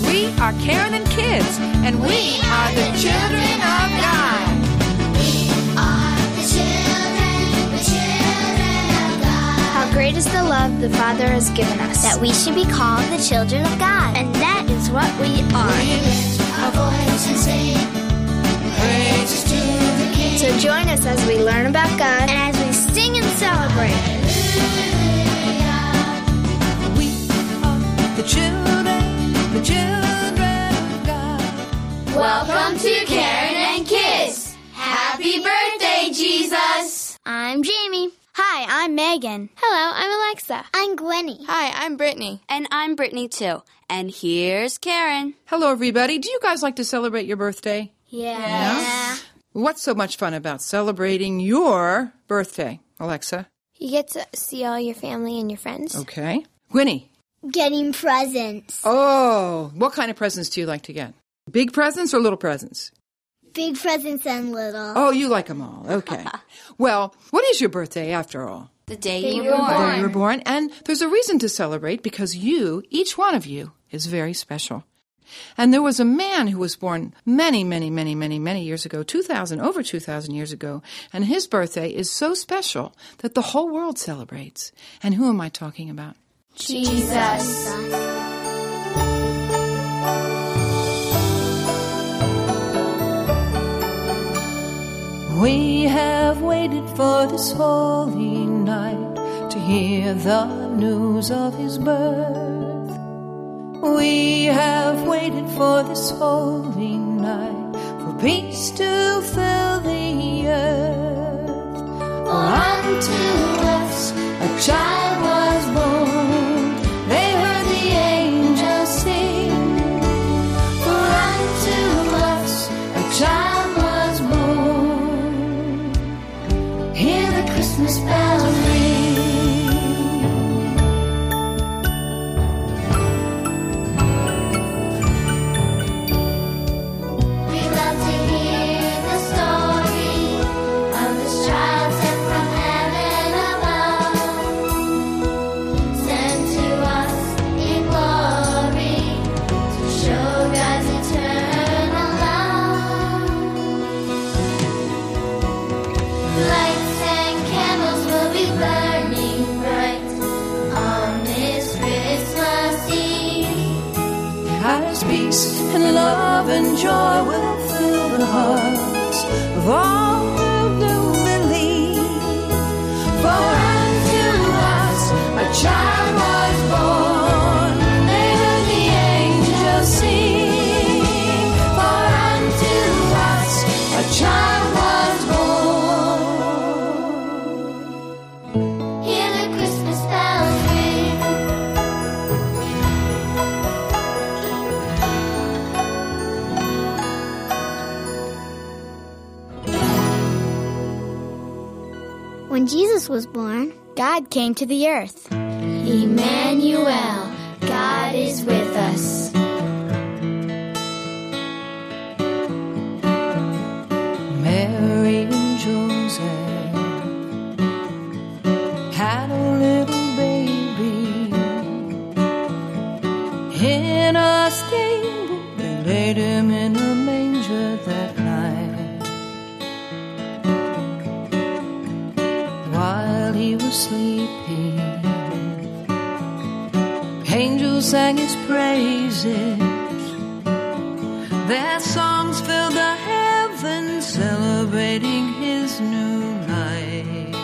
We are Karen and Kids, and we are the children of God. We are the children of God. How great is the love the Father has given us, That we should be called the children of God. and that is what we are. We lift our voice and sing praises to the King. So join us as we learn about God and as we sing and celebrate. We are the children of God. Welcome to Karen and Kids. Happy birthday, Jesus. I'm Jamie. Hi, I'm Megan. Hello, I'm Alexa. I'm Gwenny. Hi, I'm Brittany. And I'm Brittany too. And here's Karen. Hello, everybody. Do you guys like to celebrate your birthday? Yeah. What's so much fun about celebrating your birthday, Alexa? You get to see all your family and your friends. Okay. Gwenny? Getting presents. Oh, what kind of presents do you like to get? Big presents or little presents? Big presents and little. Oh, you like them all. Okay. Well, what is your birthday after all? The day Day you you were were born. The day you were born. And there's a reason to celebrate because you, each one of you, is very special. And there was a man who was born many years ago, over 2,000 years ago, and his birthday is so special that the whole world celebrates. And who am I talking about? Jesus. We have waited for this holy night to hear the news of his birth. We have waited for this holy night for peace to fill the earth. For unto us a child was born. They heard the angels sing. For unto us a child was born. Hear the Christmas bells ring. We love to hear the story of this child sent from heaven above, sent to us in glory to show God's eternal love. Lights and candles will be burning bright on this Christmas Eve. As peace and love and joy will fill the hearts of all who do believe. For unto us a child was born. They heard the angels sing. For unto us a child was born. Hear the Christmas bells ring. When Jesus was born, God came to the earth. Emmanuel, God is with us. Mary and Joseph had a little baby in a stable. They laid him in a manger that night. While he was sleeping, angels sang his praises. Their songs filled the heavens, celebrating his new life.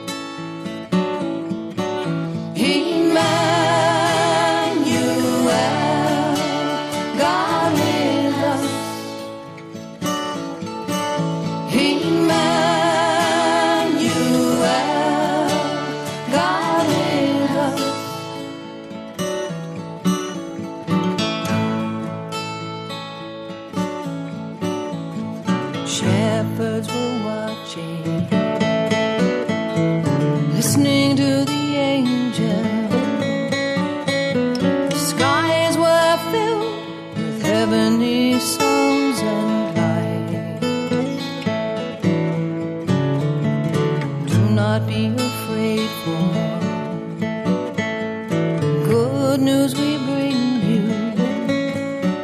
Emmanuel, God with us. Emmanuel, God with us. Shepherds were watching, listening to the angel. The skies were filled with heavenly songs and light. Do not be afraid, for good news we bring you.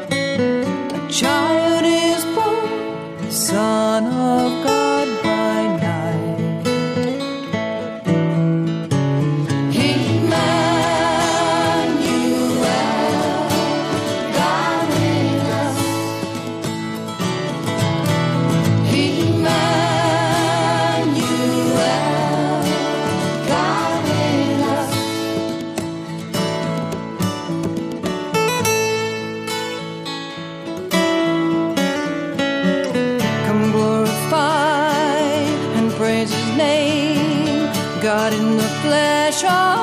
in the flesh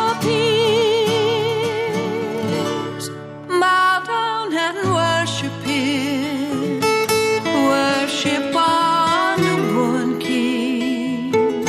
appears. Bow down and worship Him. Worship our newborn King.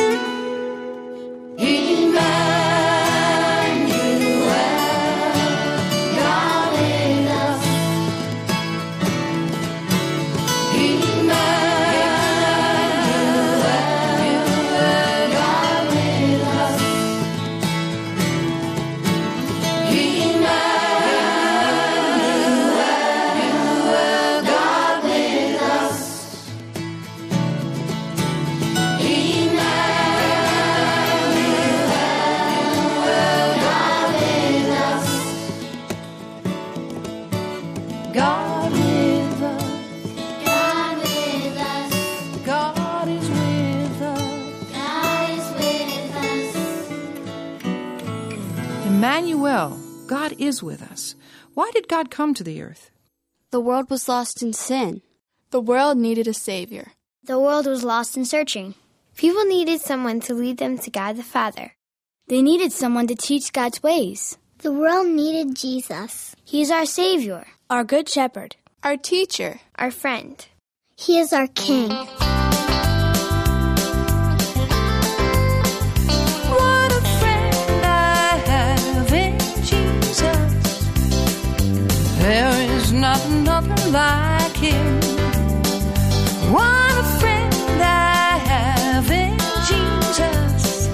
God with us. God with us. God is with us. God is with us. Emmanuel, God is with us. Why did God come to the earth? The world was lost in sin. The world needed a Savior. The world was lost and searching. People needed someone to lead them to God the Father. They needed someone to teach God's ways. The world needed Jesus. He is our Savior, Our Good Shepherd. Our teacher. our friend. He is our King. What a friend I have in Jesus. There is not another like Him. What a friend I have in Jesus.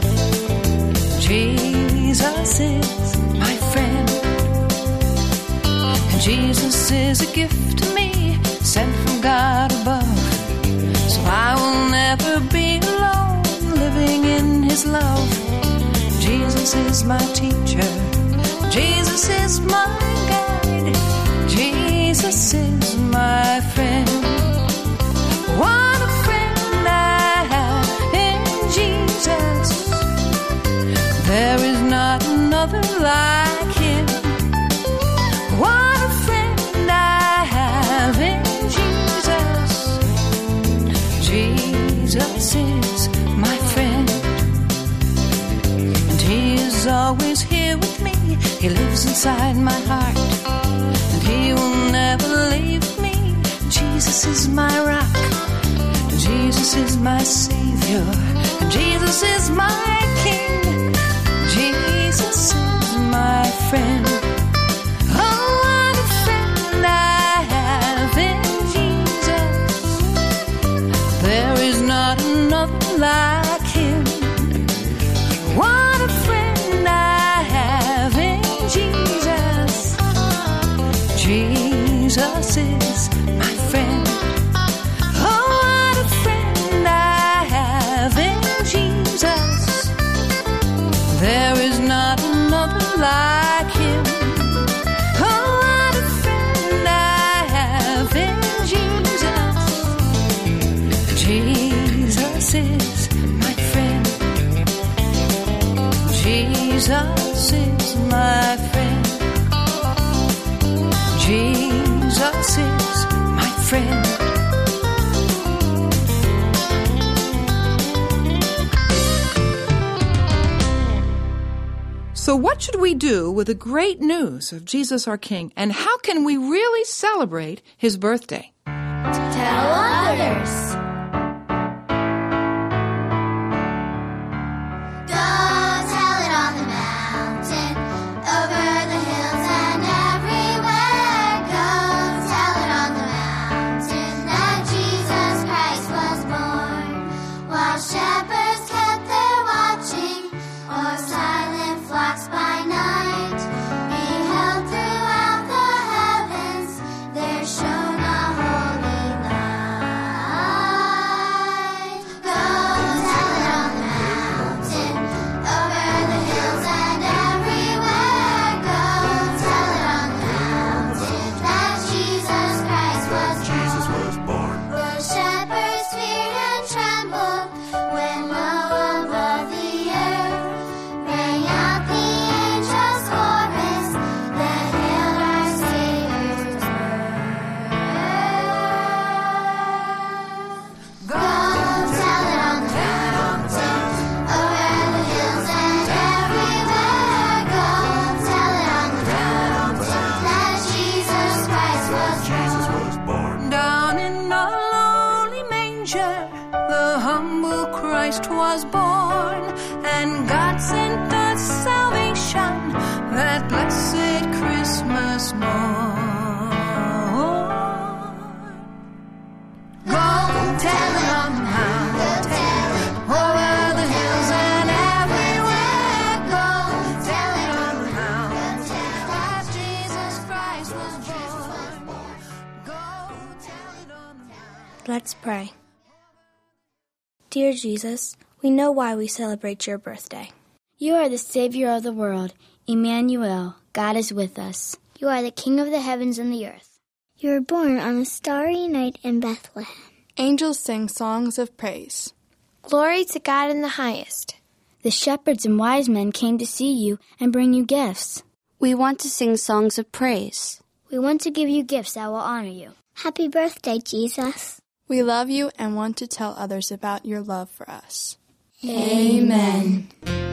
Jesus is my friend. And Jesus is a gift to me, sent from God above. So I will never be alone, living in His love. Jesus is my teacher. Jesus is my guide. Jesus is my friend. What a friend I have in Jesus. There is not another like Him. What a friend I have in Jesus. Jesus is my friend. And He is always here with me. He lives inside my heart. And He will never leave me. Jesus is my rock. And Jesus is my Savior. And Jesus is my King. Jesus is my friend. Oh, what a friend I have in Jesus. There is not another like Him. What a friend I have in Jesus. Jesus is my friend. Oh, what a friend I have in Jesus. There is not another like Him. Oh, what a friend I have in Jesus. Jesus is my friend. Jesus is my friend. Jesus is my friend. So what should we do with the great news of Jesus our King, and how can we really celebrate His birthday? Tell others. Go tell it on the mountain, over the hills and everywhere. Go tell it on the mountain that Jesus Christ was born. While shepherds kept their watching, or silent flocks by night, beheld throughout the heavens there shone a holy light. Christ was born, and God sent us salvation that blessed Christmas morn. Go tell it on the mountain, over the hills and everywhere. Go tell it on the mountain, that Jesus Christ was born. Go tell it on the mountain. Let's pray. Dear Jesus, we know why we celebrate your birthday. You are the Savior of the world. Emmanuel, God is with us. You are the King of the heavens and the earth. You were born on a starry night in Bethlehem. Angels sing songs of praise. Glory to God in the highest. The shepherds and wise men came to see you and bring you gifts. We want to sing songs of praise. We want to give you gifts that will honor you. Happy birthday, Jesus. We love you and want to tell others about your love for us. Amen.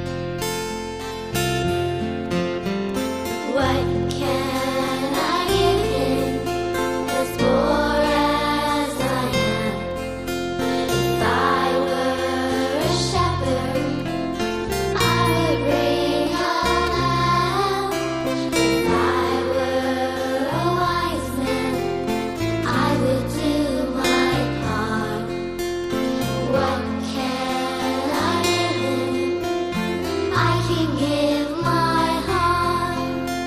What can I give him as poor as I am? If I were a shepherd, I would bring a lamb. If I were a wise man, I would do my part. What can I give him? I can give my heart.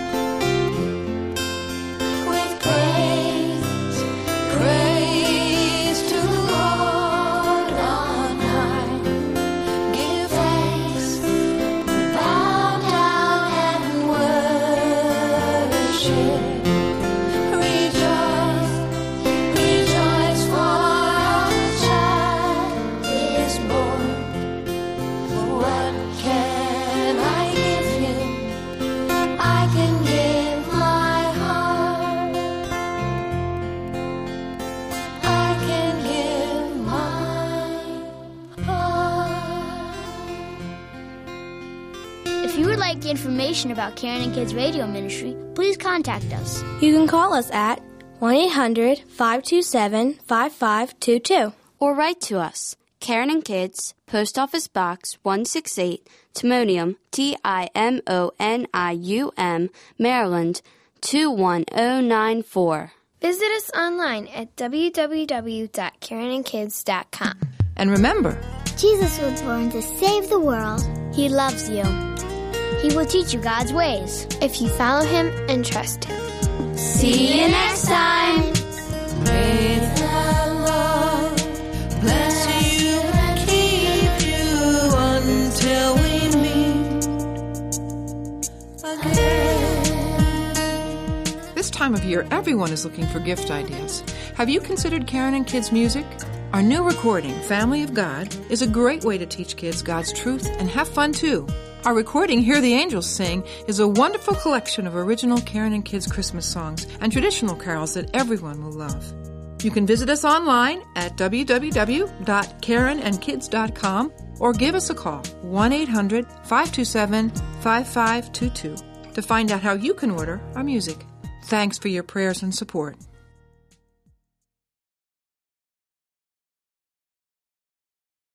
With praise, Praise to the Lord on high. Give thanks, bow down and worship. Rejoice, rejoice, for our child is born. What can I give him? I can give my heart. I can give my heart. If you would like information about Karen and Kids Radio Ministry, please contact us. You can call us at 1-800-527-5522. Or write to us, Karen and Kids, Post Office Box 168, Timonium, Timonium, Maryland 21094. Visit us online at www.karenandkids.com. And remember, Jesus was born to save the world. He loves you. He will teach you God's ways if you follow him and trust him. See you next time. May the Lord bless you and keep you until we meet again. this time of year, everyone is looking for gift ideas. Have you considered Karen and Kids music? Our new recording, Family of God, is a great way to teach kids God's truth and have fun too. Our recording, Hear the Angels Sing, is a wonderful collection of original Karen and Kids Christmas songs and traditional carols that everyone will love. You can visit us online at www.karenandkids.com or give us a call, 1-800-527-5522, to find out how you can order our music. Thanks for your prayers and support.